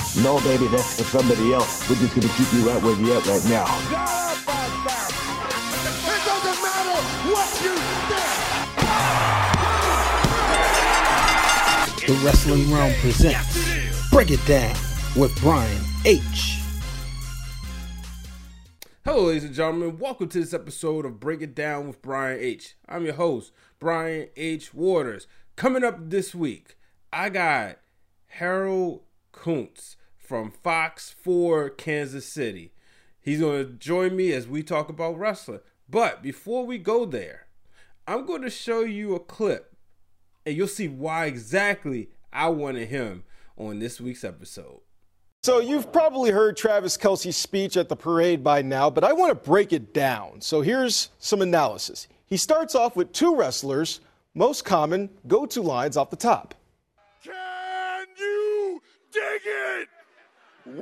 No, baby, that's for somebody else. We're just gonna keep you right where you at right now. It doesn't matter what you think. The Wrestling Realm presents Break It Down with Brian H. Hello, ladies and gentlemen. Welcome to this episode of Break It Down with Brian H. I'm your host, Brian H. Waters. Coming up this week, I got Harold Kuntz from Fox 4 Kansas City. He's going to join me as we talk about wrestling. But before we go there, I'm going to show you a clip, and you'll see why exactly I wanted him on this week's episode. So you've probably heard Travis Kelce's speech at the parade by now, but I want to break it down. So here's some analysis. He starts off with two wrestlers' most common go-to lines off the top. Can you dig it? Woo!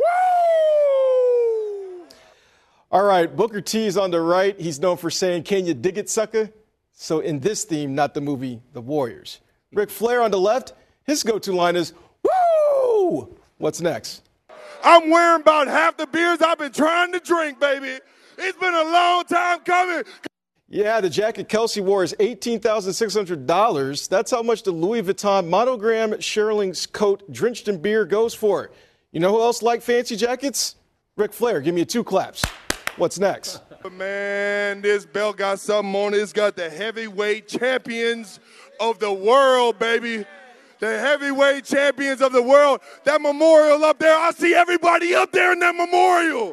All right, Booker T is on the right. He's known for saying, "Can you dig it, sucker?" So in this theme, not the movie The Warriors. Ric Flair on the left, his go-to line is, "Woo!" What's next? I'm wearing about half the beers I've been trying to drink, baby. It's been a long time coming. Yeah, the jacket Kelce wore is $18,600. That's how much the Louis Vuitton monogram Sherling's coat drenched in beer goes for. You know who else liked fancy jackets? Ric Flair. Give me 2 claps. What's next? Man, this belt got something on it. It's got the heavyweight champions of the world, baby. The heavyweight champions of the world. That memorial up there, I see everybody up there in that memorial.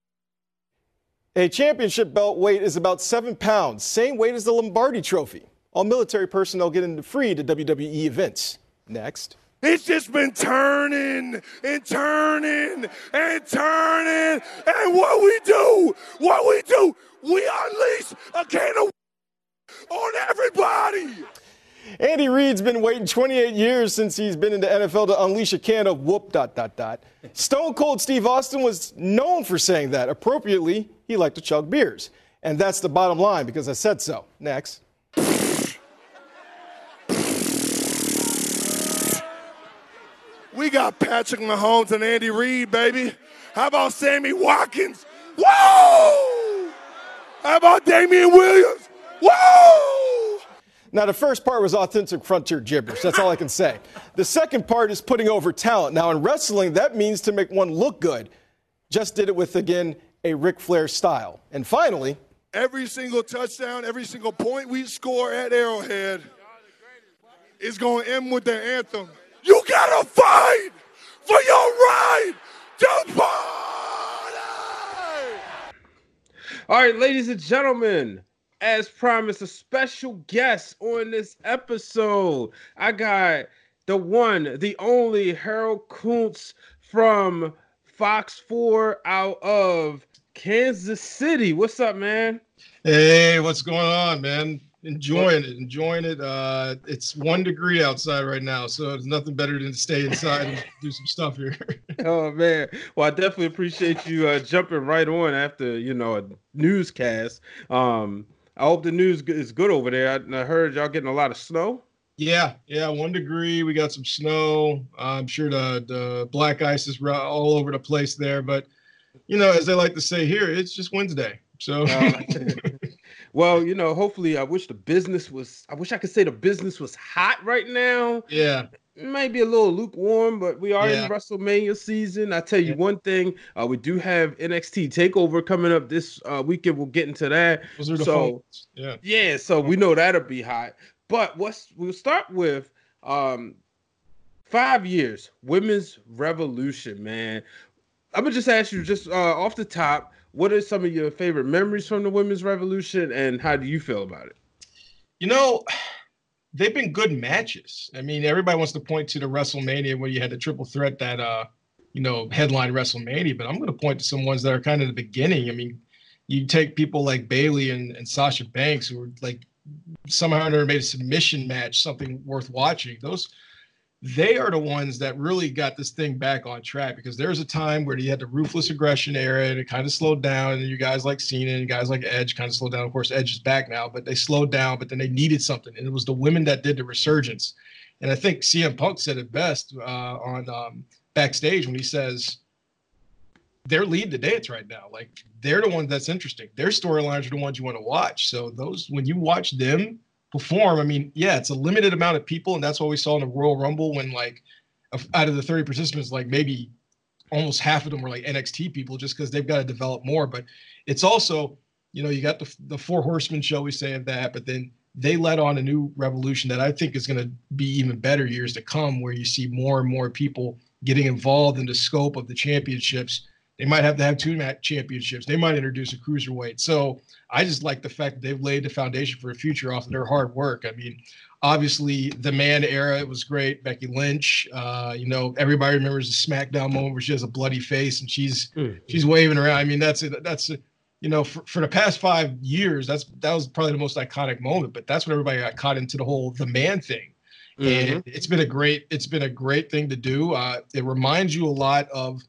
A championship belt weight is about 7 pounds, same weight as the Lombardi Trophy. All military personnel get into free to WWE events. Next. It's just been turning and turning and turning. And what we do, we unleash a can of on everybody. Andy Reid's been waiting 28 years since he's been in the NFL to unleash a can of whoop ... Stone Cold Steve Austin was known for saying that. Appropriately, he liked to chug beers. And that's the bottom line because I said so. Next. We got Patrick Mahomes and Andy Reid, baby. How about Sammy Watkins? Whoa! How about Damian Williams? Whoa! Now, the first part was authentic frontier gibberish. That's all I can say. The second part is putting over talent. Now, in wrestling, that means to make one look good. Just did it with, again, a Ric Flair style. And finally, every single touchdown, every single point we score at Arrowhead is going to end with the anthem. You got to fight for your right to party! All right, ladies and gentlemen, as promised, a special guest on this episode. I got the one, the only Harold Kuntz from Fox 4 out of Kansas City. What's up, man? Hey, what's going on, man? Enjoying it. It's 1 degree outside right now, so there's nothing better than to stay inside and do some stuff here. Oh, man. Well, I definitely appreciate you jumping right on after, a newscast. I hope the news is good over there. I heard y'all getting a lot of snow. Yeah, 1 degree. We got some snow. I'm sure the black ice is all over the place there. But, as they like to say here, it's just Wednesday. So, well, hopefully I wish I could say the business was hot right now. Yeah. It might be a little lukewarm, but we are in WrestleMania season. I tell you one thing, we do have NXT TakeOver coming up this weekend. We'll get into that. Those are the phones. Yeah, so we know that'll be hot. But we'll start with 5 years, Women's Revolution, man. I'm going to just ask you off the top, what are some of your favorite memories from the Women's Revolution, and how do you feel about it? They've been good matches. I mean, everybody wants to point to the WrestleMania where you had the triple threat that, headline WrestleMania, but I'm going to point to some ones that are kind of the beginning. I mean, you take people like Bayley and Sasha Banks, who were like somehow made a submission match something worth watching. They are the ones that really got this thing back on track, because there's a time where you had the ruthless aggression era and it kind of slowed down, and you guys like Cena and guys like Edge kind of slowed down. Of course, Edge is back now, but they slowed down, but then they needed something, and it was the women that did the resurgence. And I think CM Punk said it best on backstage when he says they're leading the dance right now. Like, they're the ones that's interesting. Their storylines are the ones you want to watch. So those, when you watch them perform, I mean, yeah, it's a limited amount of people, and that's what we saw in the Royal Rumble when, like, out of the 30 participants, like maybe almost half of them were like NXT people, just because they've got to develop more. But it's also, you know, you got the Four Horsemen show, we say of that, but then they led on a new revolution that I think is going to be even better years to come, where you see more and more people getting involved in the scope of the championships. They might have to have 2 championships. They might introduce a cruiserweight. So I just like the fact that they've laid the foundation for a future off of their hard work. I mean, obviously the Man era, it was great. Becky Lynch, you know, everybody remembers the SmackDown moment where she has a bloody face and she's waving around. I mean, that's you know, for the past 5 years, that was probably the most iconic moment. But that's when everybody got caught into the whole the man thing. And it's been a great thing to do. It reminds you a lot of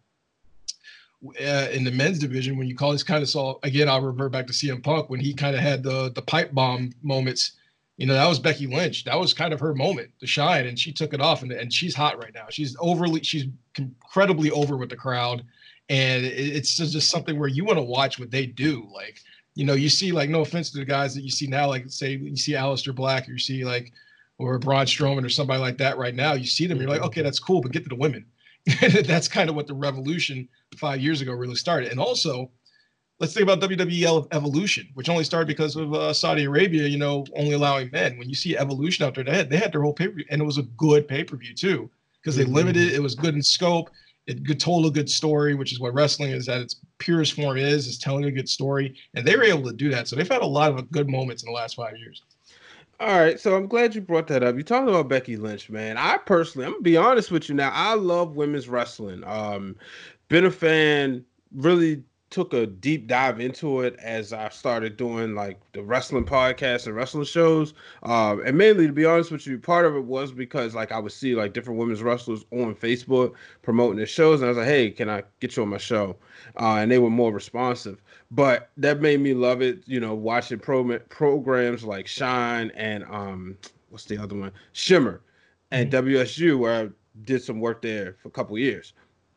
in the men's division when you kind of saw, again, I'll revert back to CM Punk when he kind of had the pipe bomb moments. You know, that was Becky Lynch. That was kind of her moment to shine, and she took it off, and she's hot right now. She's incredibly over with the crowd, and it's just something where you want to watch what they do. Like, you know, you see, like, no offense to the guys that you see now, like, say you see Aleister Black, or you see, like, or Braun Strowman or somebody like that right now, you see them, you're like, okay, that's cool, but get to the women. That's kind of what the revolution 5 years ago really started. And also, let's think about WWE Evolution, which only started because of Saudi Arabia, you know, only allowing men. When you see Evolution out there, they had their whole pay-per-view, and it was a good pay-per-view too, because they limited it. Was good in scope. It told a good story, which is what wrestling is at its purest form is telling a good story. And they were able to do that. So they've had a lot of good moments in the last 5 years. All right, so I'm glad you brought that up. You talking about Becky Lynch, man. I'm gonna be honest with you now. I love women's wrestling. Been a fan, really took a deep dive into it as I started doing like the wrestling podcasts and wrestling shows. And mainly, to be honest with you, part of it was because like I would see like different women's wrestlers on Facebook promoting their shows, and I was like, hey, can I get you on my show? And they were more responsive. But that made me love it, you know, watching programs like Shine and what's the other one? Shimmer and WSU, where I did some work there for a couple of years.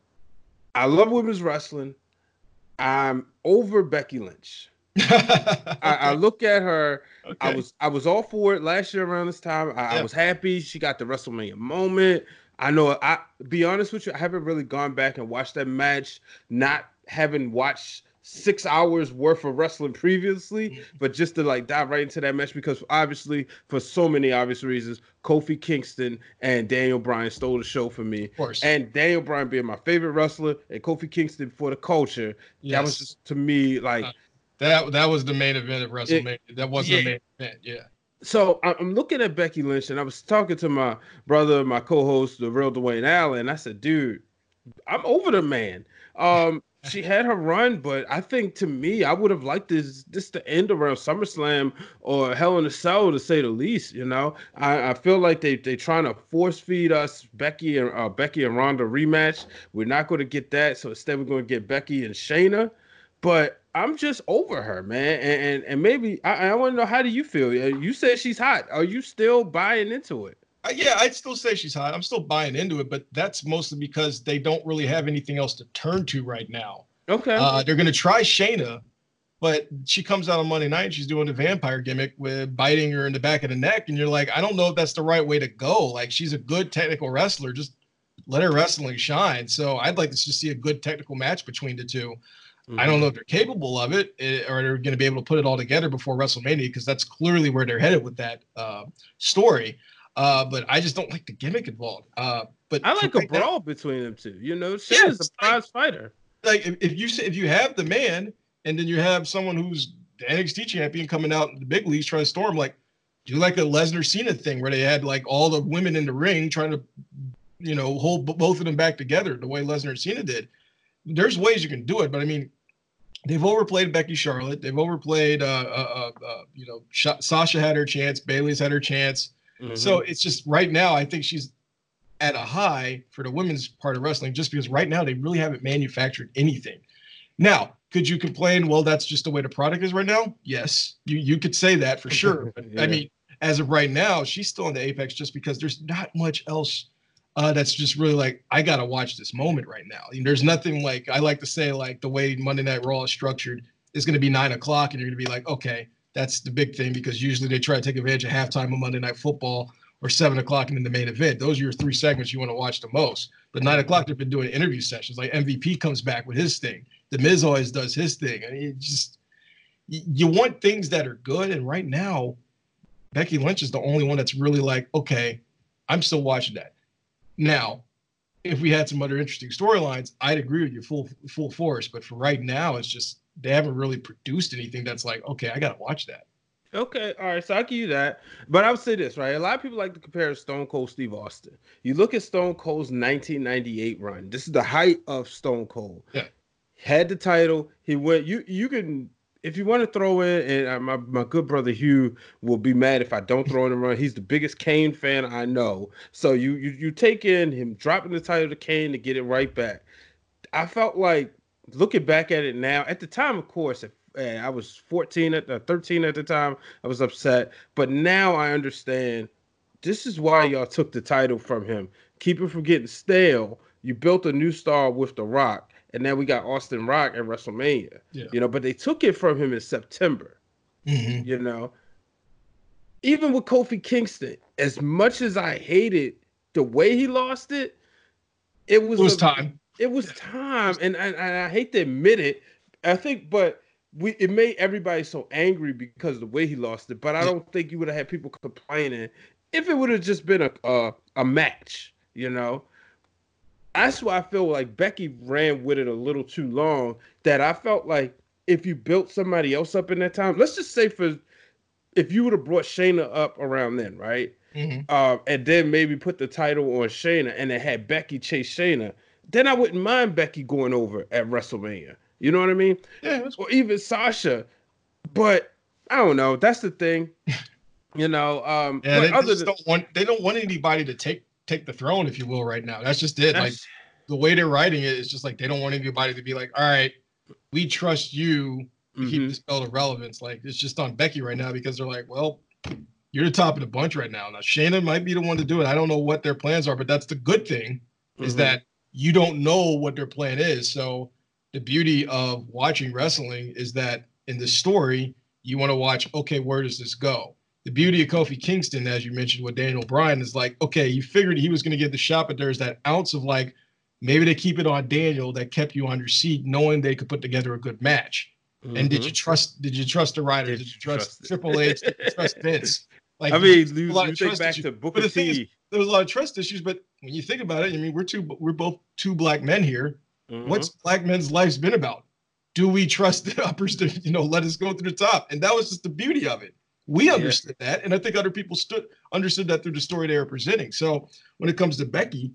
I love women's wrestling. I'm over Becky Lynch. I look at her. Okay. I was all for it last year around this time. I was happy she got the WrestleMania moment. I know. I be honest with you, I haven't really gone back and watched that match. Not having watched 6 hours worth of wrestling previously, but just to like dive right into that match, because obviously for so many obvious reasons, Kofi Kingston and Daniel Bryan stole the show for me. Of course. And Daniel Bryan being my favorite wrestler and Kofi Kingston for the culture, that was just to me like that was the main event of WrestleMania. That wasn't the main event, So I'm looking at Becky Lynch, and I was talking to my brother, my co-host, the real Dwayne Allen, and I said, dude, I'm over the man. She had her run, but I think to me, I would have liked this to end around SummerSlam or Hell in a Cell, to say the least. You know, I feel like they trying to force feed us Becky and Ronda rematch. We're not going to get that, so instead we're going to get Becky and Shayna. But I'm just over her, man, and maybe I want to know, how do you feel? You said she's hot. Are you still buying into it? Yeah, I'd still say she's hot. I'm still buying into it, but that's mostly because they don't really have anything else to turn to right now. Okay. They're going to try Shayna, but she comes out on Monday night and she's doing the vampire gimmick with biting her in the back of the neck. And you're like, I don't know if that's the right way to go. Like, she's a good technical wrestler. Just let her wrestling shine. So I'd like to just see a good technical match between the two. I don't know if they're capable of it or they're going to be able to put it all together before WrestleMania, because that's clearly where they're headed with that story. But I just don't like the gimmick involved. But I like a brawl between them two. You know, Shayna's a prize fighter. Like if you have the man, and then you have someone who's the NXT champion coming out in the big leagues trying to storm, like, do like a Lesnar Cena thing where they had like all the women in the ring trying to, you know, hold both of them back together the way Lesnar and Cena did. There's ways you can do it, but I mean, they've overplayed Becky Charlotte. They've overplayed, you know, Sasha had her chance. Bayley's had her chance. So it's just right now, I think she's at a high for the women's part of wrestling, just because right now they really haven't manufactured anything. Now, could you complain, well, that's just the way the product is right now? Yes, you could say that for sure. But I mean, as of right now, she's still in the apex just because there's not much else that's just really like, I got to watch this moment right now. There's nothing like, I like to say, like, the way Monday Night Raw is structured is going to be 9 o'clock, and you're going to be like, okay, that's the big thing, because usually they try to take advantage of halftime of Monday Night Football or 7 o'clock and then the main event. Those are your 3 segments you want to watch the most. But 9 o'clock, they've been doing interview sessions. Like MVP comes back with his thing. The Miz always does his thing. I mean, it just, you want things that are good. And right now, Becky Lynch is the only one that's really like, okay, I'm still watching that. Now, if we had some other interesting storylines, I'd agree with you full force. But for right now, it's just, they haven't really produced anything that's like, okay, I got to watch that. Okay, all right, so I give you that. But I would say this, right? A lot of people like to compare Stone Cold Steve Austin. You look at Stone Cold's 1998 run. This is the height of Stone Cold. Yeah. Had the title. He went, you can, if you want to throw in, and my good brother Hugh will be mad if I don't throw in a run. He's the biggest Kane fan I know. So you take in him dropping the title to Kane to get it right back. I felt like, looking back at it now, at the time, of course, I was 13 at the time. I was upset. But now I understand this is why y'all took the title from him. Keep it from getting stale. You built a new star with The Rock. And now we got Austin Rock at WrestleMania. Yeah. But they took it from him in September. Mm-hmm. Even with Kofi Kingston, as much as I hated the way he lost it, it was time. It was time. And I hate to admit it. I think, but it made everybody so angry because of the way he lost it. But I don't think you would have had people complaining if it would have just been a match, That's why I feel like Becky ran with it a little too long, that I felt like if you built somebody else up in that time, let's just say if you would have brought Shayna up around then, right? Mm-hmm. And then maybe put the title on Shayna and then had Becky chase Shayna, then I wouldn't mind Becky going over at WrestleMania. You know what I mean? Yeah. Or even Sasha. But I don't know. That's the thing. They don't want anybody to take the throne, if you will, right now. That's just it. Like, the way they're writing it is just like, they don't want anybody to be like, all right, we trust you to keep this belt of relevance. Like, it's just on Becky right now, because they're like, well, you're the top of the bunch right now. Now, Shayna might be the one to do it. I don't know what their plans are, but that's the good thing, is that you don't know what their plan is. So the beauty of watching wrestling is that in the story, you want to watch, okay, where does this go? The beauty of Kofi Kingston, as you mentioned with Daniel Bryan, is like, okay, you figured he was going to get the shot, but there's that ounce of like, maybe they keep it on Daniel that kept you on your seat, knowing they could put together a good match. And did you trust the writers? Did you trust Triple H? Did you trust Vince? Like, I mean, you think back to Booker T. Thing is, there was a lot of trust issues, but when you think about it, I mean, we're both two black men here. What's black men's lives been about? Do we trust the uppers to, let us go through the top? And that was just the beauty of it. We understood that, and I think other people understood that through the story they were presenting. So when it comes to Becky,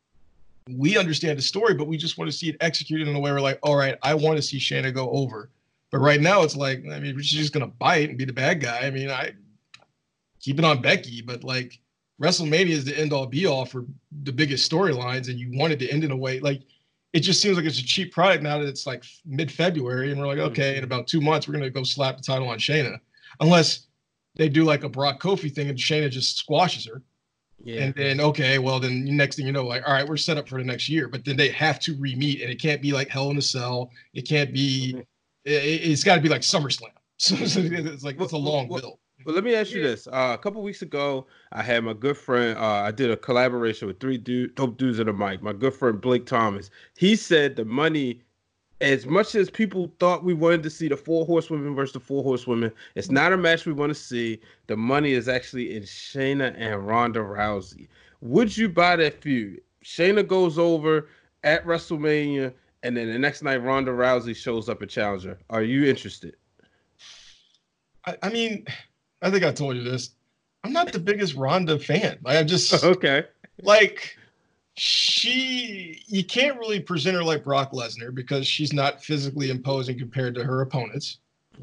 we understand the story, but we just want to see it executed in a way we're like, all right, I want to see Shayna go over. But right now it's like, I mean, she's just going to bite and be the bad guy. I mean, I keep it on Becky, but like, WrestleMania is the end all be all for the biggest storylines, and you want it to end in a way like, it just seems like it's a cheap product now that it's like mid-February, and we're like, okay, in about 2 months, we're going to go slap the title on Shayna. Unless they do like a Brock Kofi thing and Shayna just squashes her. Yeah. And then, okay, well, then next thing you know, like, all right, we're set up for the next year. But then they have to re-meet, and it can't be like Hell in a Cell. It can't be, it's got to be like SummerSlam. So it's like, it's a long build. Well, let me ask you this. A couple weeks ago, I had my good friend, I did a collaboration with 3 dope dudes in the mic. My good friend, Blake Thomas. He said the money, as much as people thought we wanted to see the 4 horsewomen versus the 4 horsewomen, it's not a match we want to see. The money is actually in Shayna and Ronda Rousey. Would you buy that feud? Shayna goes over at WrestleMania, and then the next night Ronda Rousey shows up at Challenger. Are you interested? I mean, I think I told you this. I'm not the biggest Ronda fan. Like, I'm just okay. Like, you can't really present her like Brock Lesnar because she's not physically imposing compared to her opponents.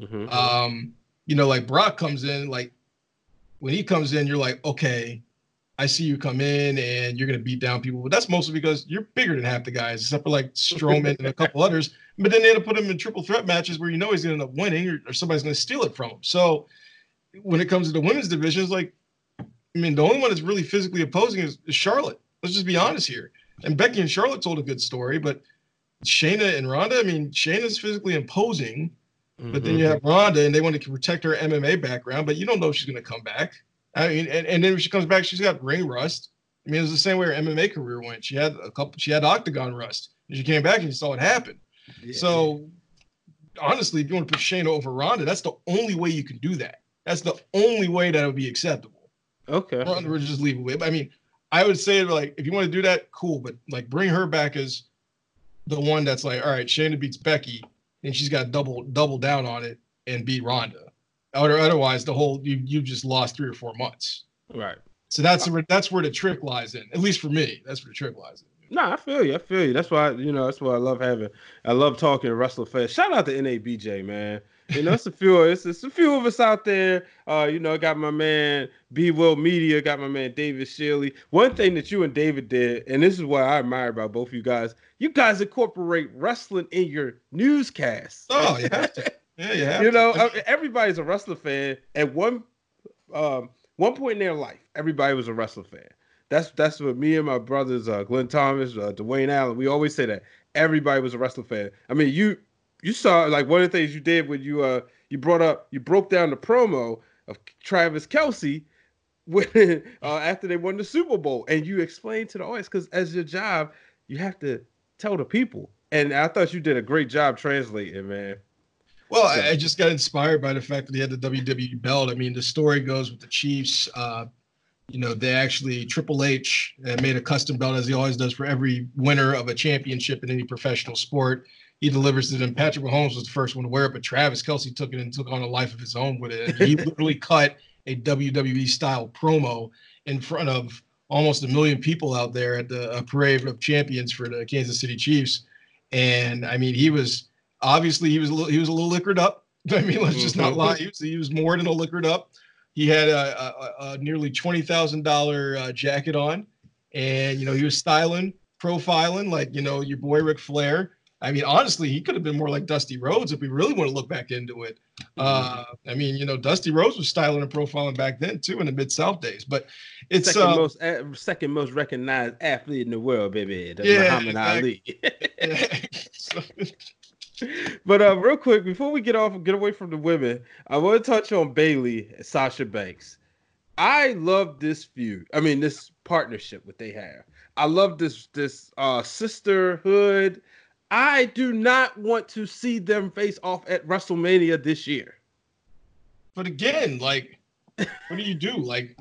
Like Brock comes in, like when he comes in, you're like, okay, I see you come in and you're going to beat down people. But that's mostly because you're bigger than half the guys, except for like Strowman and a couple others. But then they end up putting him in triple threat matches where he's going to end up winning or somebody's going to steal it from him. So when it comes to the women's division, it's like, I mean, the only one that's really physically opposing is Charlotte. Let's just be honest here. And Becky and Charlotte told a good story, but Shayna and Ronda, I mean, Shayna's physically imposing, but then you have Ronda, and they want to protect her MMA background, but you don't know if she's going to come back. I mean, and then when she comes back, she's got ring rust. I mean, it was the same way her MMA career went. She had octagon rust. And she came back and you saw what happened. Yeah. So, honestly, if you want to put Shayna over Ronda, that's the only way you can do that. That's the only way that would be acceptable. Okay. Ronda would just leave it. I mean, I would say, like, if you want to do that, cool, but, like, bring her back as the one that's like, all right, Shayna beats Becky, and she's got double down on it and beat Ronda. Otherwise, you just lost 3 or 4 months. Right. So that's where the trick lies in. At least for me, that's where the trick lies in. No, I feel you. That's why I love talking to wrestler fans. Shout out to NABJ, man. It's a few of us out there. I got my man B Will Media, got my man David Shealy. One thing that you and David did, and this is what I admire about both you guys incorporate wrestling in your newscasts. Oh, you have to. Yeah, you have to. Everybody's a wrestler fan at one point in their life. Everybody was a wrestler fan. That's what me and my brothers, Glenn Thomas, Dwayne Allen, we always say that everybody was a wrestler fan. I mean, you saw, like, one of the things you did when you broke down the promo of Travis Kelce when after they won the Super Bowl, and you explained to the audience, because as your job, you have to tell the people. And I thought you did a great job translating, man. Well, I just got inspired by the fact that he had the WWE belt. I mean, the story goes with the Chiefs. They actually, Triple H made a custom belt, as he always does, for every winner of a championship in any professional sport. He delivers it, and Patrick Mahomes was the first one to wear it, but Travis Kelce took it and took on a life of his own with it. And he literally cut a WWE-style promo in front of almost 1 million people out there at the Parade of Champions for the Kansas City Chiefs. And, I mean, he was a little liquored up. I mean, let's just not lie. He was more than a liquored up. He had a nearly $20,000 jacket on, and, he was profiling like, your boy Ric Flair. I mean, honestly, he could have been more like Dusty Rhodes if we really want to look back into it. I mean, Dusty Rhodes was styling and profiling back then too, in the Mid-South days. But it's second most recognized athlete in the world, baby. Muhammad Ali. But real quick, before we get away from the women, I want to touch on Bayley and Sasha Banks. I love this feud. I mean, this partnership that they have. I love this sisterhood. I do not want to see them face off at WrestleMania this year. But again, like, what do you do? Like,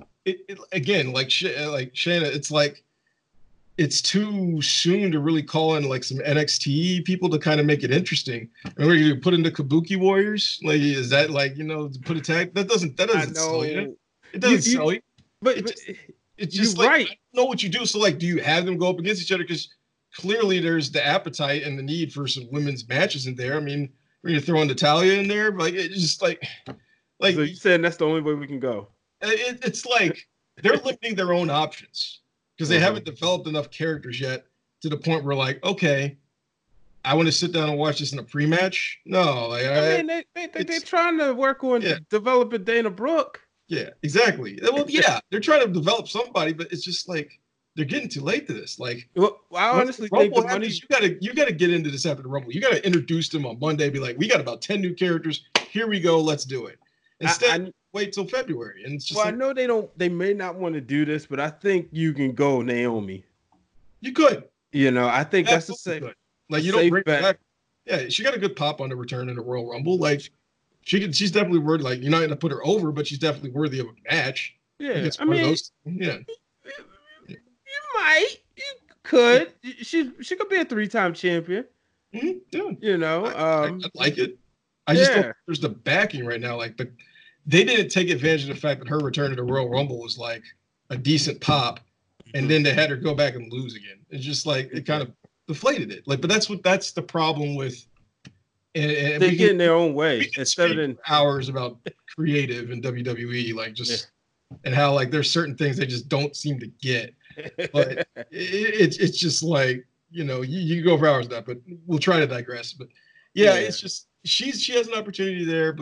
Shayna, it's like, it's too soon to really call in like some NXT people to kind of make it interesting. And we're going to put in the Kabuki Warriors. Like, is that like, to put a tag? That doesn't sell you. It doesn't sell you. But it's just like, right. I don't know what you do. So like, do you have them go up against each other? Because clearly there's the appetite and the need for some women's matches in there. I mean, we're going to throw in Natalya in there. But like, it's just like. So you saying that's the only way we can go? It's like they're limiting their own options. Because they haven't developed enough characters yet to the point where, like, okay, I want to sit down and watch this in a pre-match. No, like, they're trying to work on developing Dana Brooke. Yeah, exactly. Well, yeah, they're trying to develop somebody, but it's just like they're getting too late to this. Like, well, I honestly think the money you gotta get into this after the Rumble. You gotta introduce them on Monday. Be like, we got about 10 new characters. Here we go. Let's do it. Instead, wait till February. And it's just I know they may not want to do this, but I think you can go Naomi. You could. I think that's the same. Like, you don't bring back. Yeah, she got a good pop on the return in the Royal Rumble. Like, she's definitely worthy. Like, you're not gonna put her over, but she's definitely worthy of a match. Yeah, I mean, you might. You could. She could be a 3-time champion. Mm-hmm. Yeah. I like it. I just don't think there's the backing right now. Like, they didn't take advantage of the fact that her return to the Royal Rumble was like a decent pop, and then they had her go back and lose again. It's just like it kind of deflated it. Like, but that's the problem with. And they get in their own way instead of hours about creative in WWE, like just and how like there's certain things they just don't seem to get. But it's just like you can go for hours with that, but we'll try to digress. But it's just she has an opportunity there, but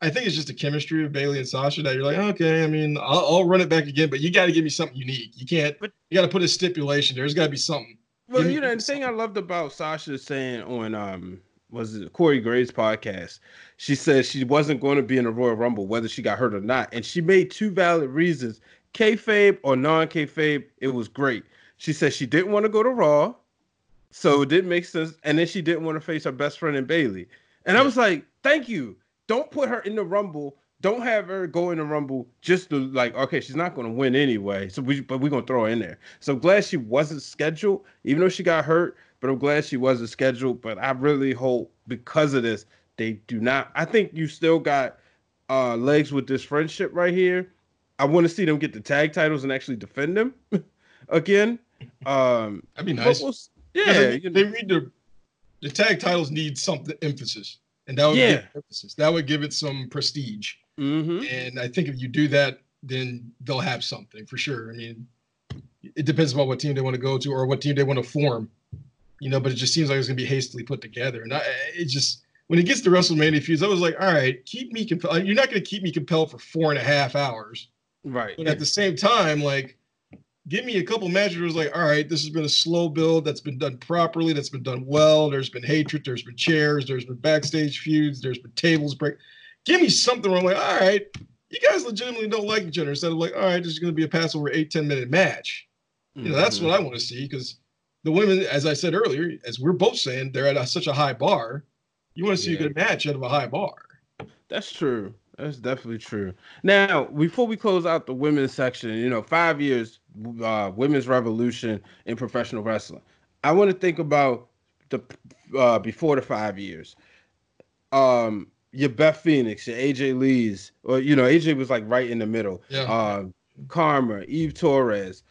I think it's just the chemistry of Bayley and Sasha that you're like, okay, I mean, I'll run it back again, but you got to give me something unique. You can't. You got to put a stipulation. There's got to be something. Well, the thing I loved about Sasha saying on was it Corey Graves' podcast, she said she wasn't going to be in the Royal Rumble whether she got hurt or not, and she made 2 valid reasons: kayfabe or non-kayfabe. It was great. She said she didn't want to go to Raw, so it didn't make sense, and then she didn't want to face her best friend in Bayley. And I was like, thank you. Don't put her in the Rumble. Don't have her go in the Rumble just to like, okay, she's not going to win anyway. But we're going to throw her in there. So I'm glad she wasn't scheduled, even though she got hurt. But I'm glad she wasn't scheduled. But I really hope because of this, they do not. I think you still got legs with this friendship right here. I want to see them get the tag titles and actually defend them again. That'd be nice. They read the tag titles need something emphasis. And that would give emphasis. That would give it some prestige. Mm-hmm. And I think if you do that, then they'll have something for sure. I mean, it depends on what team they want to go to or what team they want to form, but it just seems like it's going to be hastily put together. And when it gets to WrestleMania feuds, I was like, all right, keep me compelled. You're not going to keep me compelled for 4.5 hours. Right. But at the same time, like, give me a couple matches where it's like, all right, this has been a slow build that's been done properly, that's been done well. There's been hatred, there's been chairs, there's been backstage feuds, there's been tables break. Give me something where I'm like, all right, you guys legitimately don't like each other instead of like, all right, this is going to be a pass over 8-10 minute match. That's what I want to see because the women, as I said earlier, as we're both saying, they're at such a high bar. You want to see a good match out of a high bar. That's true. That's definitely true. Now, before we close out the women's section, 5 years, women's revolution in professional wrestling. I want to think about the before the 5 years. Your Beth Phoenix, your AJ Lee's, or AJ was like right in the middle. Yeah. Karma, Eve Torres.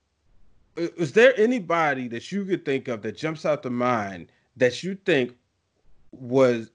Is there anybody that you could think of that jumps out the mind that you think was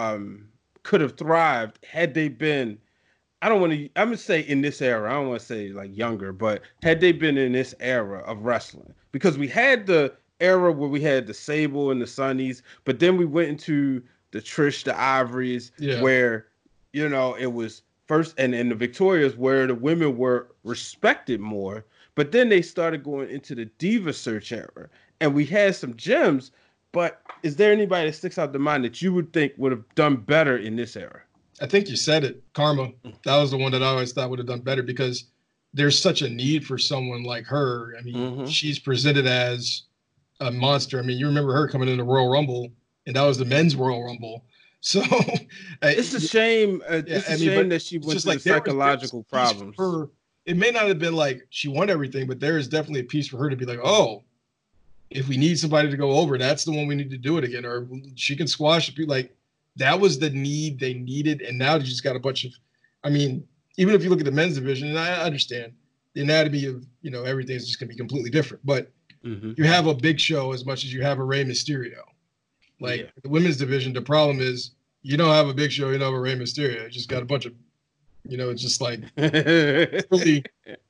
could have thrived had they been, I'm gonna say in this era, I don't want to say like younger, but had they been in this era of wrestling? Because we had the era where we had the Sable and the Sunnies, but then we went into the Trish, the Ivories, where it was first, and the Victorias where the women were respected more, but then they started going into the Diva Search era, and we had some gems. But is there anybody that sticks out the mind that you would think would have done better in this era? I think you said it, Karma. That was the one that I always thought would have done better because there's such a need for someone like her. I mean, she's presented as a monster. I mean, you remember her coming in the Royal Rumble, and that was the men's Royal Rumble. So it's a shame. It's a shame that she went through psychological problems. It may not have been like she won everything, but there is definitely a piece for her to be like, oh, if we need somebody to go over, that's the one we need to do it again. Or she can squash it. Like, that was the need they needed. And now they just got a bunch of, I mean, even if you look at the men's division, and I understand the anatomy of, everything's just going to be completely different. But you have a Big Show as much as you have a Rey Mysterio. Like, the women's division, the problem is you don't have a Big Show, you don't have a Rey Mysterio. You just got a bunch of, it's just like, really,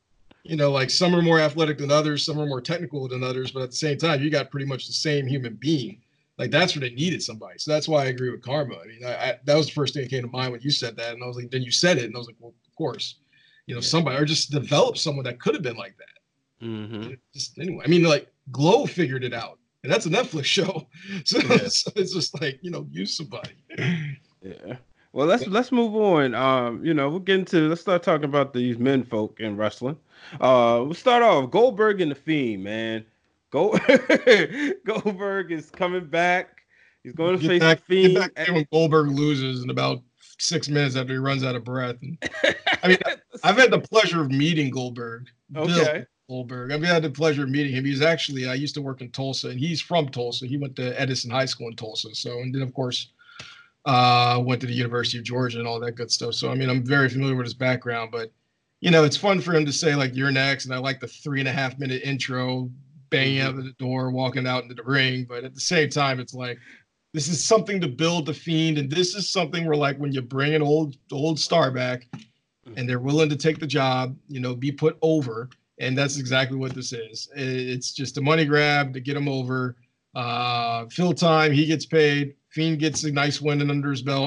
like some are more athletic than others, some are more technical than others, but at the same time, you got pretty much the same human being. Like, that's where they needed somebody. So that's why I agree with Karma. I mean, that was the first thing that came to mind when you said that. And I was like, then you said it. And I was like, well, of course, somebody, or just develop someone that could have been like that. Just anyway, I mean, like Glow figured it out. And that's a Netflix show. So, so it's just like, use somebody. Yeah. Well, let's move on. Let's start talking about these men folk in wrestling. We'll start off Goldberg and the Fiend, man. Goldberg is coming back. He's going to face the Fiend. Get back when Goldberg loses in about 6 minutes after he runs out of breath. I mean, I've had the pleasure of meeting Goldberg. Okay. Goldberg. I've had the pleasure of meeting him. He's actually, I used to work in Tulsa, and he's from Tulsa. He went to Edison High School in Tulsa. So, and then of course, went to the University of Georgia and all that good stuff. So, I mean, I'm very familiar with his background, but it's fun for him to say like, you're next. And I like the 3.5 minute intro, banging out of the door, walking out into the ring. But at the same time, it's like, this is something to build the Fiend. And this is something where like, when you bring an old star back and they're willing to take the job, be put over. And that's exactly what this is. It's just a money grab to get him over. Fill time, he gets paid. Fiend gets a nice win under his belt.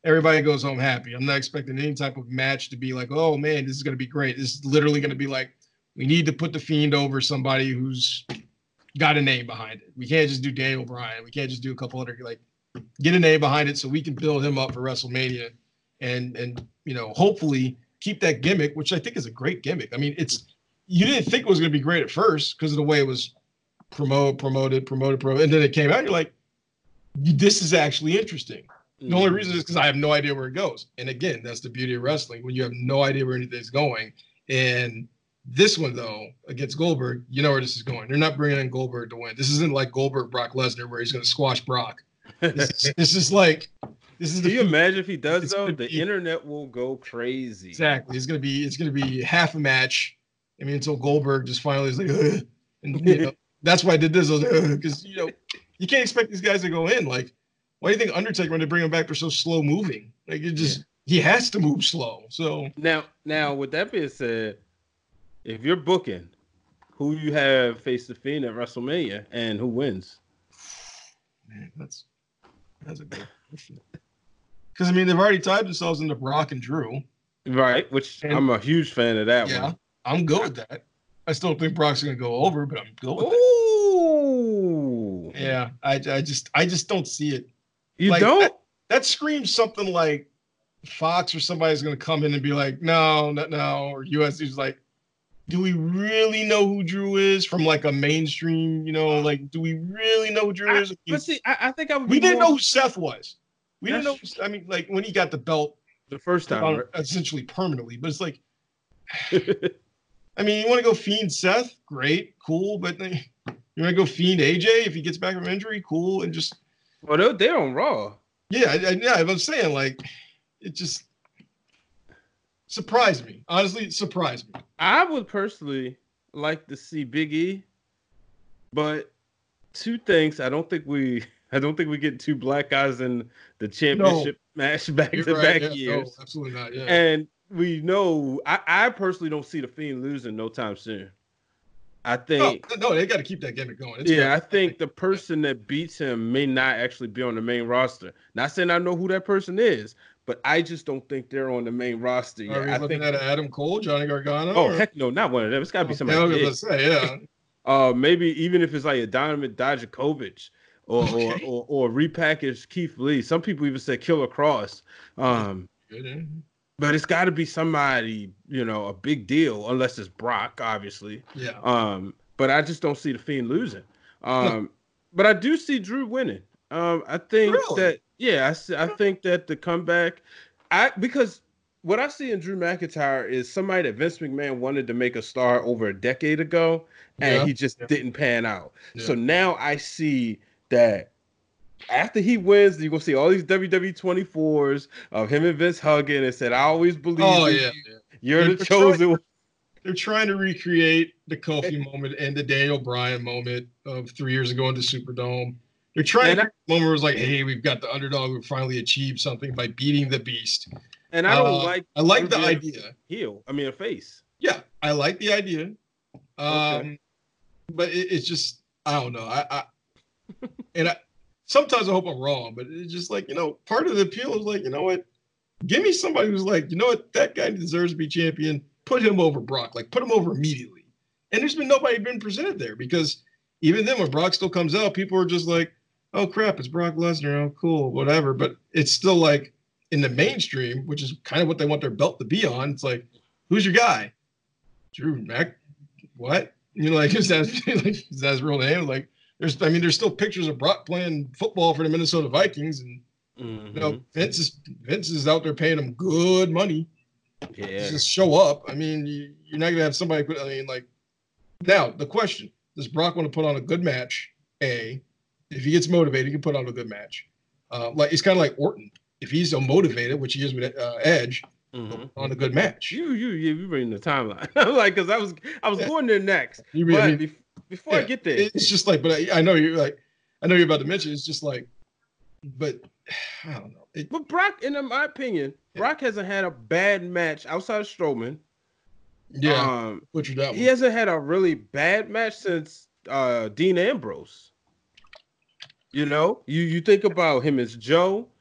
everybody goes home happy. I'm not expecting any type of match to be like, oh man, this is going to be great. This is literally going to be like, we need to put the Fiend over somebody who's got a name behind it. We can't just do Daniel Bryan. We can't just do a couple other, like, get a name behind it so we can build him up for WrestleMania and hopefully keep that gimmick, which I think is a great gimmick. I mean, you didn't think it was going to be great at first because of the way it was promoted, and then it came out. You're like, this is actually interesting. The only reason is because I have no idea where it goes. And again, that's the beauty of wrestling, when you have no idea where anything's going. And this one, though, against Goldberg, you know where this is going. They're not bringing in Goldberg to win. This isn't like Goldberg, Brock Lesnar, where he's going to squash Brock. This is like, this is. Can you imagine if he does though? The internet will go crazy. Exactly. It's gonna be half a match. I mean, until Goldberg just finally is like, ugh. And that's why I did this, because you can't expect these guys to go in. Like, why do you think Undertaker, when they bring him back, they're so slow moving? Like, he has to move slow. So now, with that being said, if you're booking, who you have face the Fiend at WrestleMania and who wins? Man, that's a good question. Because I mean, they've already tied themselves into Brock and Drew, right? Which I'm a huge fan of that one. Yeah, I'm good with that. I still think Brock's gonna go over, but I'm good with Ooh. that. Yeah, I just don't see it. You like, don't? That screams something like Fox or somebody's gonna come in and be like, no, or USC's like, do we really know who Drew is from like a mainstream, like, do we really know who Drew is? But see, I think we didn't know who Seth was. We didn't know. I mean, like, when he got the belt the first time, essentially permanently, but it's like, I mean, you want to go Fiend Seth? Great, cool, but you want to go Fiend AJ if he gets back from injury? Cool, and just. Well, they're on Raw. Yeah, I'm saying, like, it just surprised me. Honestly, it surprised me. I would personally like to see Big E, but two things. I don't think we get two black guys in the championship match back-to-back years. No, absolutely not. Yeah. And we know I personally don't see the Fiend losing no time soon. I think no, they got to keep that gimmick going. I think the person that beats him may not actually be on the main roster. Not saying I know who that person is, but I just don't think they're on the main roster yet. Are you looking at Adam Cole, Johnny Gargano? Oh, heck no, not one of them. It's got to be somebody. I was going to say, yeah. Maybe even if it's like a Donovan Dijakovic or repackaged Keith Lee. Some people even say Killer Cross. But it's got to be somebody, a big deal, unless it's Brock, obviously. Yeah. But I just don't see the Fiend losing. But I do see Drew winning. I think that, I think that the comeback, because what I see in Drew McIntyre is somebody that Vince McMahon wanted to make a star over a decade ago, and he just didn't pan out. Yeah. So now I see that after he wins, you're going to see all these WWE 24s of him and Vince hugging and said, I always believe in you. You're the chosen one. They're trying to recreate the Kofi moment and the Daniel Bryan moment of 3 years ago in the Superdome. They're trying to make a moment where it was like, hey, we've got the underdog who finally achieved something by beating the beast. And I don't I like the idea. A face. Yeah, I like the idea. But it's just, I don't know. Sometimes I hope I'm wrong, but it's just like, part of the appeal is like, you know what? Give me somebody who's like, you know what? That guy deserves to be champion. Put him over Brock. Like, put him over immediately. And there's been nobody been presented there, because even then when Brock still comes out, people are just like, oh, crap, it's Brock Lesnar. Oh, cool, whatever. But it's still like in the mainstream, which is kind of what they want their belt to be on. It's like, who's your guy? Drew Mac? What? Is that his real name? Like, there's still pictures of Brock playing football for the Minnesota Vikings, and Vince is out there paying him good money. Yeah, just show up. I mean, you're not gonna have somebody. Now the question: does Brock want to put on a good match? If he gets motivated, he can put on a good match. Like, it's kind of like Orton. If he's so motivated, which he is with Edge, on a good match. You bring the timeline. Like, because I was going there next. Before I get there, it's just like, but I know you're about to mention. It's just like, but I don't know. But Brock, in my opinion, Brock hasn't had a bad match outside of Strowman. Yeah, butchered that one. He hasn't had a really bad match since Dean Ambrose. You think about him as Joe.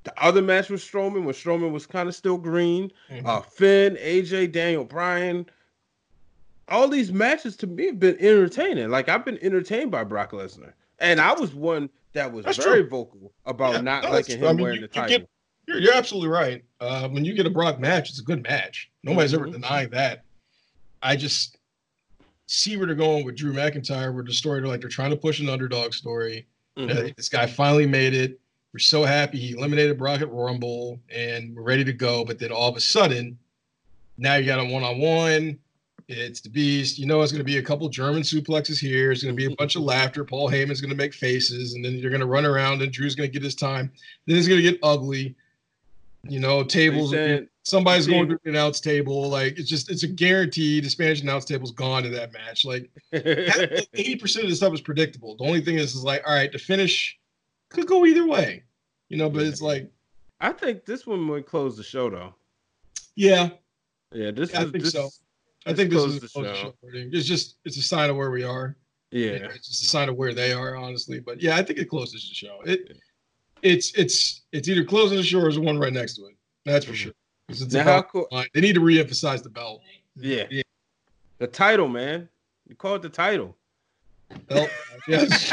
The other match with Strowman, when Strowman was kind of still green, Mm-hmm. Finn, AJ, Daniel Bryan, all these matches to me have been entertaining. Like I've been entertained by Brock Lesnar, and I was one that was That's very true. vocal about Yeah, not no, that's liking true. I him mean, wearing the you title. you're absolutely right. When you get a Brock match, it's a good match. Nobody's ever denying that. I just see where they're going with Drew McIntyre, where the story they're trying to push an underdog story. This guy finally made it. We're so happy he eliminated Brock at Rumble, and we're ready to go. But then all of a sudden, now you got a one-on-one. It's the Beast. You know, it's going to be a couple German suplexes here. It's going to be a bunch of laughter. Paul Heyman's going to make faces, and then you're going to run around, and Drew's going to get his time. Then it's going to get ugly. You know, tables. Somebody's going to the announce table. Like it's a guarantee. The Spanish announce table's gone in that match. Like 80% of the stuff is predictable. The only thing is like, all right, the finish could go either way. You know, but it's like, I think this one would close the show though. Yeah. Yeah, I think so. I think this is the show. It's a sign of where we are. Yeah. It's just a sign of where they are, honestly. But yeah, I think it closes the show. It's either closing the show or there's one right next to it. That's for sure. Now, how cool. They need to reemphasize the belt. Yeah. The title, man. You call it the title. Belt. Yes.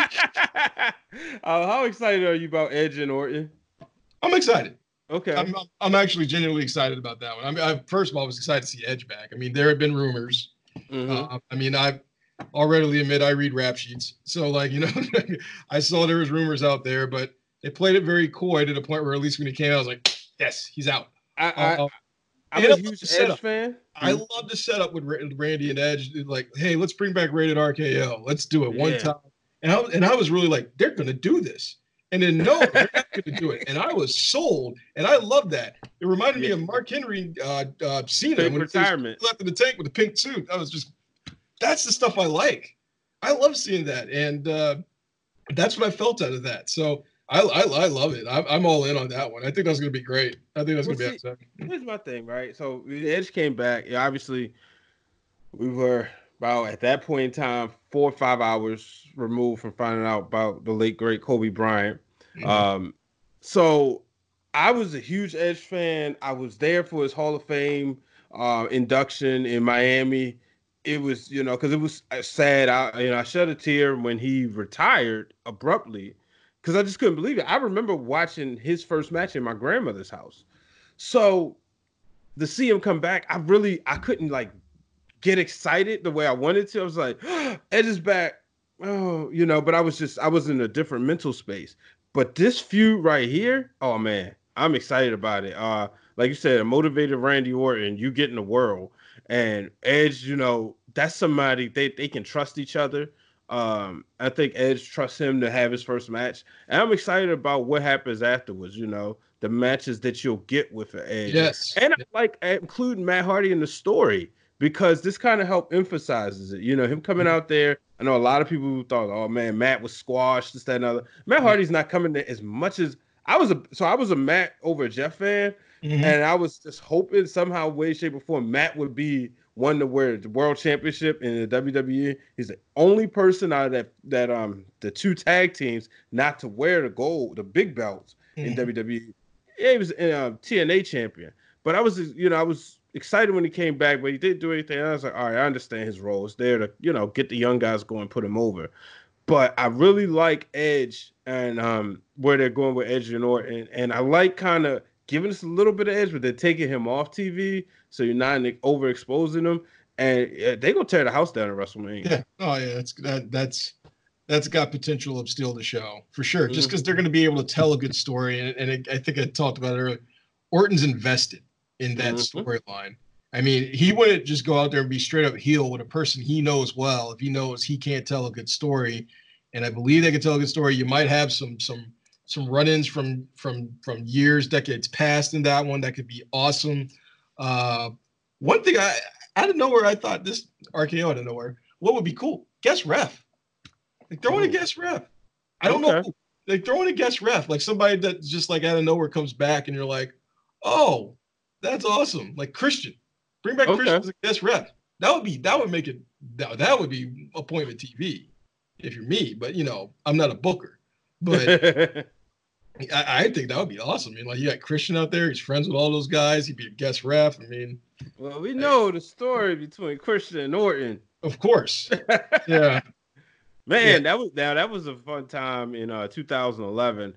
How excited are you about Edge and Orton? I'm excited. Okay. I'm actually genuinely excited about that one. I mean, first of all, I was excited to see Edge back. I mean, there have been rumors. I mean, I'll readily admit I read rap sheets. So, like, you know, I saw there was rumors out there, but they played it very coy to the point where at least when he came out, I was like, yes, he's out. I'm a huge Edge fan. I love the setup with Randy and Edge. Like, hey, let's bring back Rated RKO. Let's do it one time. And I was really like, they're going to do this. And then, no, they're not going to do it. And I was sold. And I love that. It reminded me of Mark Henry Cena when retirement. He left in the tank with the pink suit. That's the stuff I like. I love seeing that. And that's what I felt out of that. So I love it. I'm all in on that one. I think that's going to be great. I think that's going to be awesome. Here's my thing, right? So Edge came back. Yeah, obviously, we were about at that point in time 4 or 5 hours removed from finding out about the late great Kobe Bryant. So I was a huge Edge fan. I was there for his Hall of Fame induction in Miami. It was, you know, because it was sad. I shed a tear when he retired abruptly because I just couldn't believe it. I remember watching his first match in my grandmother's house. So to see him come back, I couldn't like get excited the way I wanted to. I was like, Edge is back. Oh, you know, but I was in a different mental space. But this feud right here, oh man, I'm excited about it. Like you said, a motivated Randy Orton, you get in the world. And Edge, you know, that's somebody they can trust each other. I think Edge trusts him to have his first match. And I'm excited about what happens afterwards, you know, the matches that you'll get with Edge. Yes. And I like including Matt Hardy in the story because this kind of help emphasizes it. You know, him coming out there. I know a lot of people who thought, oh man, Matt was squashed, this, that, and other. Matt Hardy's not coming there as much as I was a Matt over Jeff fan. And I was just hoping somehow, way, shape, or form, Matt would be one to wear the world championship in the WWE. He's the only person out of that the two tag teams not to wear the big belts in WWE. Yeah, he was TNA champion. But I was excited when he came back, but he didn't do anything. I was like, all right, I understand his role. It's there to, you know, get the young guys going, put them over. But I really like Edge and where they're going with Edge and Orton. And I like kind of giving us a little bit of Edge, but they're taking him off TV, so you're not overexposing him. And they're going to tear the house down at WrestleMania. Yeah. Oh, yeah. That's got potential of steal the show, for sure. Just because they're going to be able to tell a good story. And I think I talked about it earlier. Orton's invested in that storyline. I mean, he wouldn't just go out there and be straight up heel with a person he knows well if he knows he can't tell a good story. And I believe they can tell a good story. You might have some run-ins from years, decades past in that one that could be awesome. One thing out of nowhere, I thought this RKO out of nowhere, what would be cool? Guest ref. Like throw in a guest ref. I don't know. Like throw in a guest ref, like somebody that just like out of nowhere comes back and you're like, oh, that's awesome. Like Christian. Bring back Christian as a guest ref. That would make it that would be appointment TV if you're me, but you know, I'm not a booker. But I think that would be awesome. I mean, like you got Christian out there. He's friends with all those guys. He'd be a guest ref. I mean, well, we know the story between Christian and Orton. Of course. Yeah. Man, that was a fun time in 2011.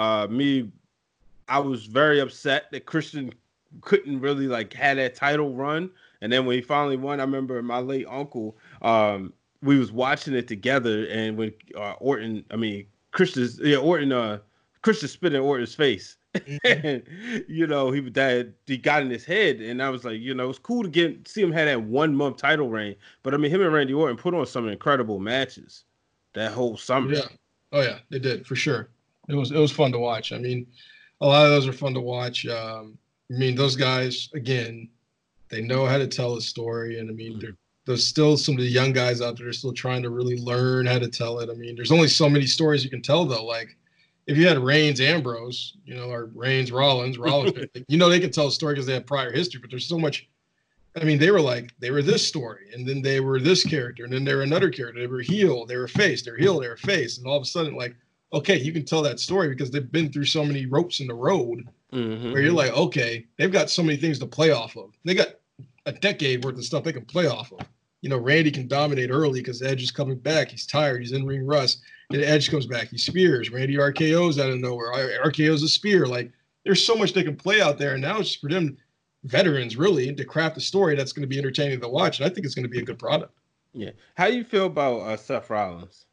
I was very upset that Christian couldn't really like have that title run. And then when he finally won, I remember my late uncle, we was watching it together, and when Christian spit in Orton's face. And he got in his head, and I was like, it's cool to see him have that 1 month title reign. But I mean, him and Randy Orton put on some incredible matches that whole summer. Yeah. Oh yeah, they did for sure. It was fun to watch. I mean, a lot of those are fun to watch. I mean, those guys again, they know how to tell a story, and I mean, there's still some of the young guys out there still trying to really learn how to tell it. I mean, there's only so many stories you can tell though. Like if you had Reigns Ambrose, or Reigns Rollins, they can tell a story because they have prior history, but there's so much. I mean, they were this story, and then they were this character, and then they were another character. They were heel, they were face, they were heel, they were face, and all of a sudden, like, okay, you can tell that story because they've been through so many ropes in the road, where you're like, okay, they've got so many things to play off of. They got a decade worth of stuff they can play off of. Randy can dominate early because Edge is coming back. He's tired. He's in ring rust. Then Edge comes back. He spears. Randy RKO's out of nowhere. RKO's a spear. Like, there's so much they can play out there, and now it's just for them veterans really to craft a story that's going to be entertaining to watch, and I think it's going to be a good product. Yeah. How do you feel about Seth Rollins?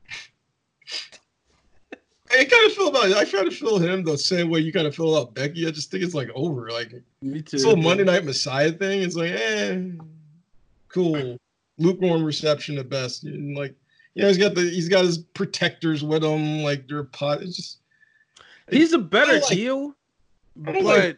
I kind of feel him the same way you kind of feel about Becky. I just think it's like over. Like, me too. This whole Monday Night Messiah thing is like, cool, lukewarm reception at best. And like, he's got his protectors with him, like they're pot. It's just he's a better heel, but I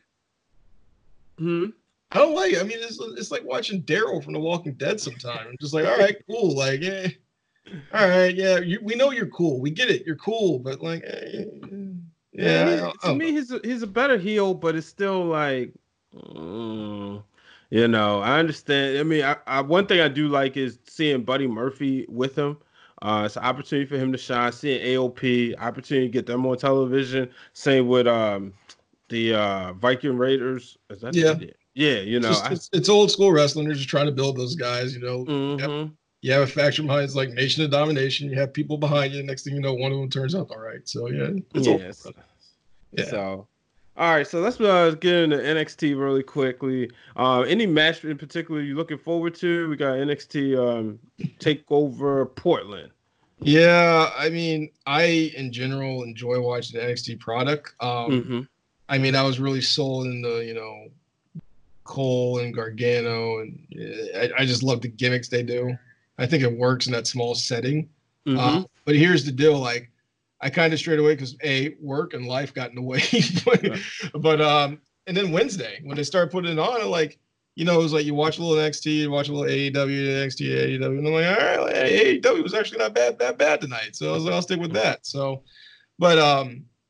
don't like it. I mean, it's like watching Daryl from The Walking Dead sometimes. I'm just like, all right, cool, like, all right, yeah, we know you're cool. We get it, you're cool, but like, to me, he's a better heel, but it's still like, I understand. I mean, I one thing I do like is seeing Buddy Murphy with him. It's an opportunity for him to shine. Seeing AOP, opportunity to get them on television. Same with the Viking Raiders. Is that it's old school wrestling. They're just trying to build those guys. You have a faction behind it's like Nation of Domination. You have people behind you. Next thing you know, one of them turns out all right. So So, all right. So let's get into NXT really quickly. Any match in particular you looking forward to? We got NXT Takeover Portland. Yeah, I mean, I in general enjoy watching the NXT product. I mean, I was really sold in the Cole and Gargano, and I just love the gimmicks they do. I think it works in that small setting. But here's the deal: like, I kind of strayed away because work and life got in the way. but and then Wednesday when they started putting it on, like, it was like you watch a little NXT, you watch a little AEW, NXT, AEW, and I'm like, all right, AEW was actually not bad tonight. So I was like, I'll stick with that. So, but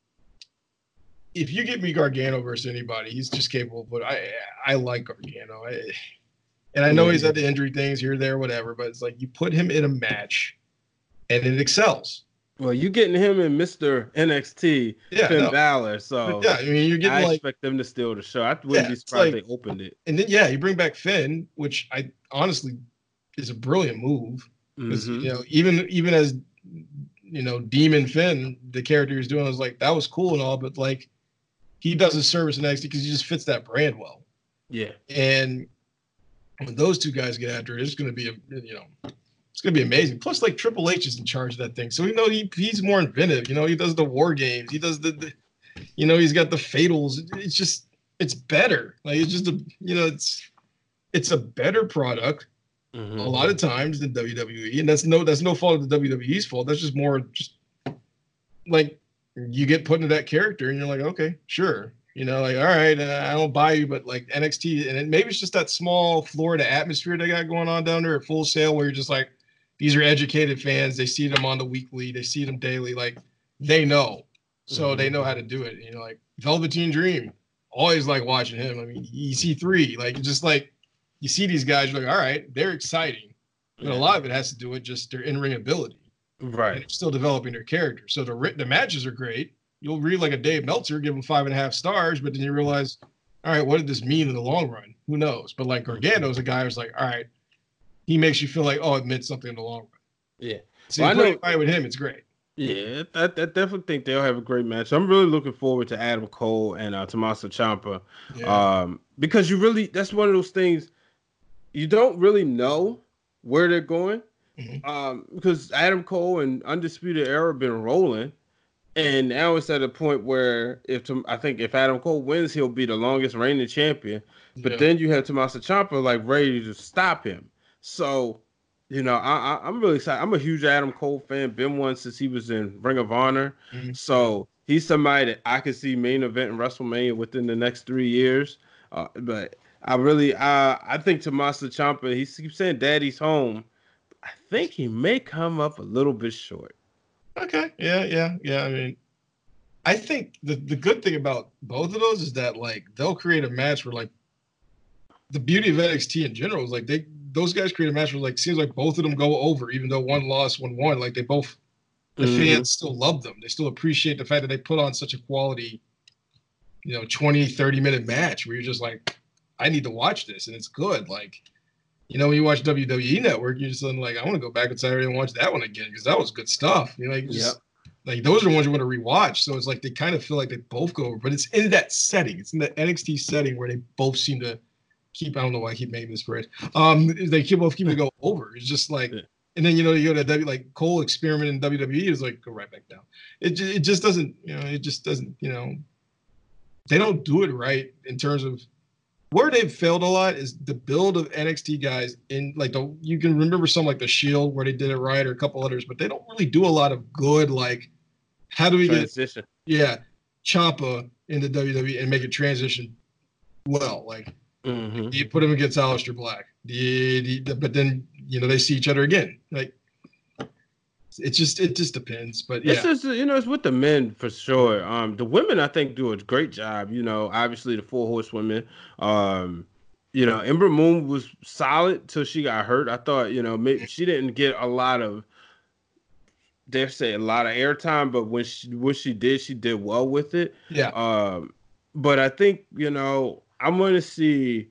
if you give me Gargano versus anybody, he's just capable. But I like Gargano. And I know he's had the injury things here, there, whatever, but it's like you put him in a match and it excels. Well, you getting him in Mr. NXT, Finn Balor. So yeah, I mean, you're getting I expect them to steal the show. I wouldn't be surprised if they opened it. And then you bring back Finn, which I honestly is a brilliant move. Because even as Demon Finn, the character he's doing, I was like, that was cool and all, but like he does his service in NXT because he just fits that brand well. Yeah. And when those two guys get after it, it's going to be it's going to be amazing. Plus, like, Triple H is in charge of that thing, so he's more inventive. He does the war games. He does the he's got the fatals. It's better. Like, it's just it's a better product a lot of times than WWE, and that's no fault of the WWE's fault. That's just more like you get put into that character, and you're like, okay, sure. Like, all right, I don't buy you, but like NXT, and maybe it's just that small Florida atmosphere they got going on down there at Full Sail, where you're just like, these are educated fans. They see them on the weekly, they see them daily, like they know, so they know how to do it. Like Velveteen Dream, always like watching him. I mean, EC3, like just like you see these guys, you're like, all right, they're exciting, but a lot of it has to do with just their in-ring ability, right? And they're still developing their character. So the matches are great. you'll read like a Dave Meltzer, give him 5.5 stars, but then you realize, all right, what did this mean in the long run? Who knows? But like Gargano's a guy who's like, all right, he makes you feel like, oh, it meant something in the long run. Yeah. So I know with him, it's great. Yeah, I definitely think they'll have a great match. I'm really looking forward to Adam Cole and Tommaso Ciampa. Yeah. Because that's one of those things you don't really know where they're going. Mm-hmm. Because Adam Cole and Undisputed Era have been rolling. And now it's at a point where I think if Adam Cole wins, he'll be the longest reigning champion. But then you have Tommaso Ciampa like ready to stop him. So, I'm really excited. I'm a huge Adam Cole fan. Been one since he was in Ring of Honor. Mm-hmm. So he's somebody that I could see main event in WrestleMania within the next 3 years. But I think Tommaso Ciampa, he keeps saying daddy's home. I think he may come up a little bit short. Okay. Yeah. I mean, I think the good thing about both of those is that like they'll create a match where like the beauty of NXT in general is like those guys create a match where like seems like both of them go over, even though one lost, one won. Like the fans still love them. They still appreciate the fact that they put on such a quality, 20, 30-minute match where you're just like, I need to watch this, and it's good. Like, when you watch WWE Network, you're just like, I want to go back on Saturday and watch that one again because that was good stuff. Like those are the ones you want to rewatch. So it's like they kind of feel like they both go over, but it's in that setting. It's in the NXT setting where they both seem to keep. I don't know why I keep making this phrase. They both keep to go over. It's just like, and then you go to like Cole experiment in WWE is like go right back down. It just doesn't. It just doesn't. They don't do it right in terms of. Where they've failed a lot is the build of NXT guys in like you can remember some like the Shield where they did it right or a couple others, but they don't really do a lot of good like how do we transition? Ciampa into WWE and make it transition well. Like you put him against Aleister Black, but then they see each other again. Like it just depends. But yeah, it's with the men for sure. The women I think do a great job. Obviously the 4 horsewomen. Ember Moon was solid till she got hurt. I thought maybe she didn't get a lot of airtime, but when she did well with it. Yeah. But I think I'm going to see.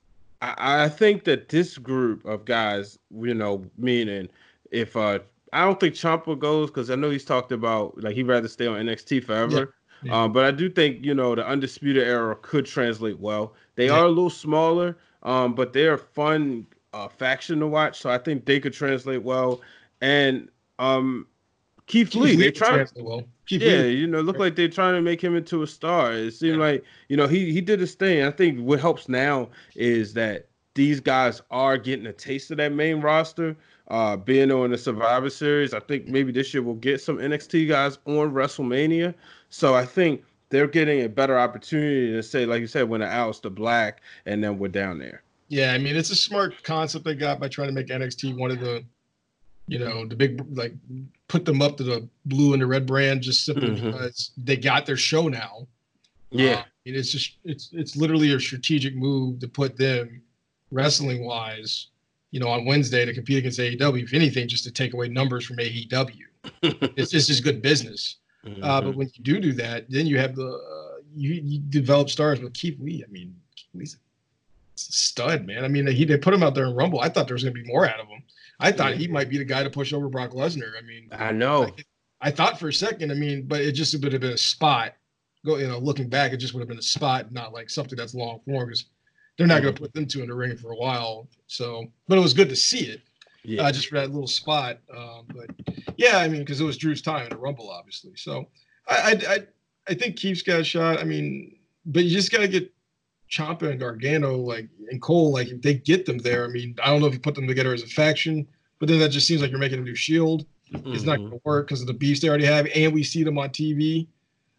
I think that this group of guys, meaning if I don't think Ciampa goes because I know he's talked about like he'd rather stay on NXT forever. Yeah. But I do think the Undisputed Era could translate well. They are a little smaller, but they're a fun faction to watch. So I think they could translate well. And Keith Lee, they try to well. Look like they're trying to make him into a star. It seemed like he did his thing. I think what helps now is that these guys are getting a taste of that main roster. Being on the Survivor Series, I think maybe this year we'll get some NXT guys on WrestleMania. So I think they're getting a better opportunity to say, like you said, when the Aleister Black, and then we're down there. Yeah, I mean, it's a smart concept they got by trying to make NXT one of the, the big, like, put them up to the blue and the red brand just simply because they got their show now. Yeah. It's literally a strategic move to put them wrestling-wise on Wednesday to compete against AEW, if anything, just to take away numbers from AEW. It's just good business. But when you do that, then you have you develop stars with Keith Lee. I mean, Keith Lee's a stud, man. I mean, they put him out there in Rumble. I thought there was going to be more out of him. I thought he might be the guy to push over Brock Lesnar. I mean, I know. I thought for a second, but it just would have been a spot. Looking back, it just would have been a spot, not like something that's long form because they're not going to put them two in the ring for a while. So, but it was good to see it, just for that little spot. But yeah, I mean, because it was Drew's time in the Rumble, obviously. So, I think Keith's got a shot. I mean, but you just got to get Ciampa and Gargano, and Cole, if they get them there. I mean, I don't know if you put them together as a faction, but then that just seems like you're making a new Shield. It's not going to work because of the beefs they already have, and we see them on TV.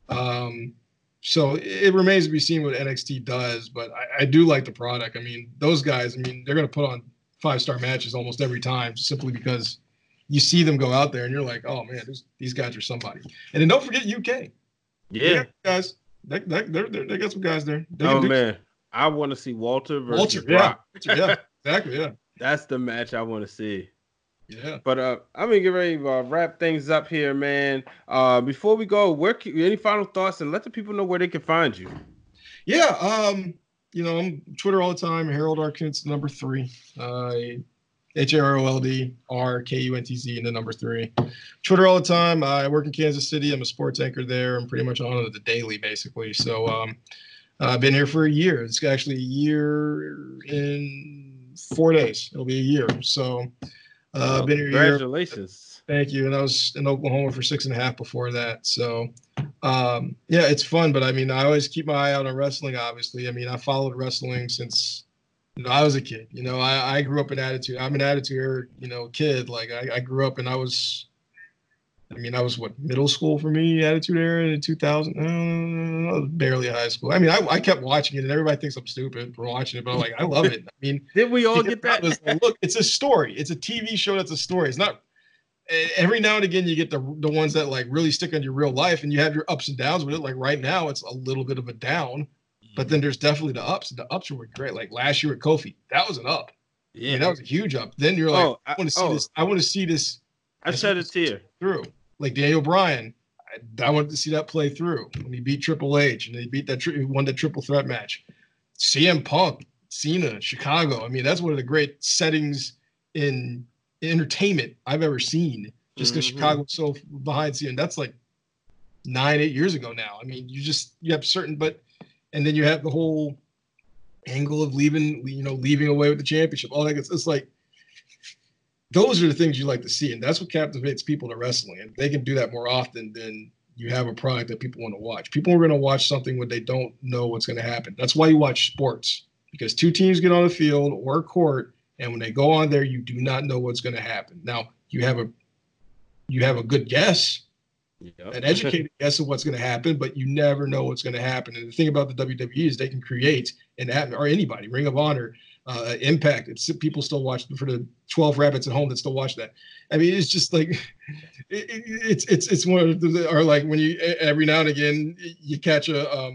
So it remains to be seen what NXT does, but I do like the product. I mean, those guys, they're going to put on 5-star matches almost every time simply because you see them go out there and you're like, oh, man, these guys are somebody. And then don't forget UK. Yeah. Guys, they got some guys there. Man. I want to see Walter versus Brock. Yeah, exactly, yeah. That's the match I want to see. Yeah. But I'm gonna get ready to wrap things up here, man. Before we go, any final thoughts, and let the people know where they can find you. Yeah. I'm Twitter all the time. Harold Arkuntz, number 3. HAROLDRKUNTZ and the number 3. Twitter all the time. I work in Kansas City. I'm a sports anchor there. I'm pretty much on it the daily, basically. So I've been here for a year. It's actually a year in 4 days. It'll be a year. So I've been here a year. Congratulations. Thank you. And I was in Oklahoma for 6.5 before that. So it's fun. But I mean, I always keep my eye out on wrestling, obviously. I mean, I followed wrestling since I was a kid. I grew up in Attitude. I'm an Attitude Era, kid. Like I grew up and I was what, middle school for me, Attitude Era in 2000. I was barely high school. I mean, I kept watching it and everybody thinks I'm stupid for watching it, but I'm like, I love it. I mean, did we all get that? Like, look, it's a story. It's a TV show that's a story. It's not. Every now and again, you get the ones that like really stick on your real life, and you have your ups and downs with it. Like right now, it's a little bit of a down, but then there's definitely the ups. The ups were great. Like last year at Kofi, that was an up. Yeah, I mean, that was a huge up. Then you're like, I want to see this. I want to see this. I shed a tear through. Like Daniel Bryan, I wanted to see that play through when he beat Triple H and he beat he won the triple threat match. CM Punk, Cena, Chicago. I mean, that's one of the great settings in entertainment I've ever seen. Just because Chicago was so behind Cena. That's like 9-8 years ago now. I mean, you have certain, and then you have the whole angle of leaving away with the championship. All that. It's like, those are the things you like to see, and that's what captivates people to wrestling. And they can do that more often than you have a product that people want to watch. People are going to watch something when they don't know what's going to happen. That's why you watch sports, because 2 teams get on the field or court, and when they go on there, you do not know what's going to happen. Now, you have a good guess, an educated guess of what's going to happen, but you never know what's going to happen. And the thing about the WWE is they can create an atmosphere, or anybody, Ring of Honor, Impact. People still watch, for the 12 rabbits at home that still watch that. I mean, it's just like it's one of the, or like when you every now and again you catch a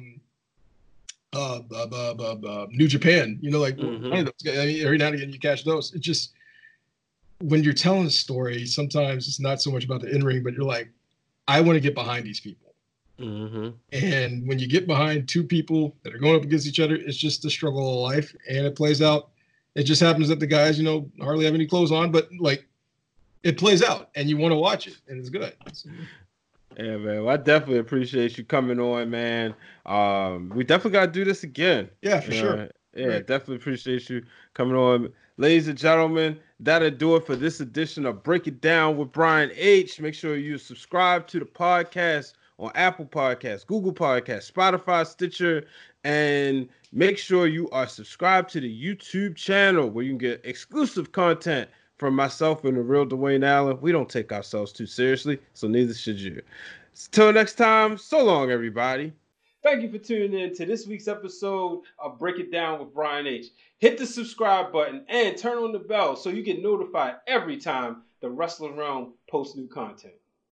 New Japan, like one of those. I mean, every now and again you catch those. It's just, when you're telling a story, sometimes it's not so much about the in-ring, but you're like, I want to get behind these people. And when you get behind 2 people that are going up against each other, it's just the struggle of life, and it plays out. It just happens that the guys, hardly have any clothes on, but like, it plays out, and you want to watch it, and it's good. Yeah, man. Well, I definitely appreciate you coming on, man. We definitely got to do this again. Yeah, for sure. Yeah, right. Definitely appreciate you coming on. Ladies and gentlemen, that'll do it for this edition of Break It Down with Brian H. Make sure you subscribe to the podcast on Apple Podcasts, Google Podcasts, Spotify, Stitcher, and make sure you are subscribed to the YouTube channel where you can get exclusive content from myself and the real Dwayne Allen. We don't take ourselves too seriously, so neither should you. Till next time, so long, everybody. Thank you for tuning in to this week's episode of Break It Down with Brian H. Hit the subscribe button and turn on the bell so you get notified every time the Wrestling Realm posts new content.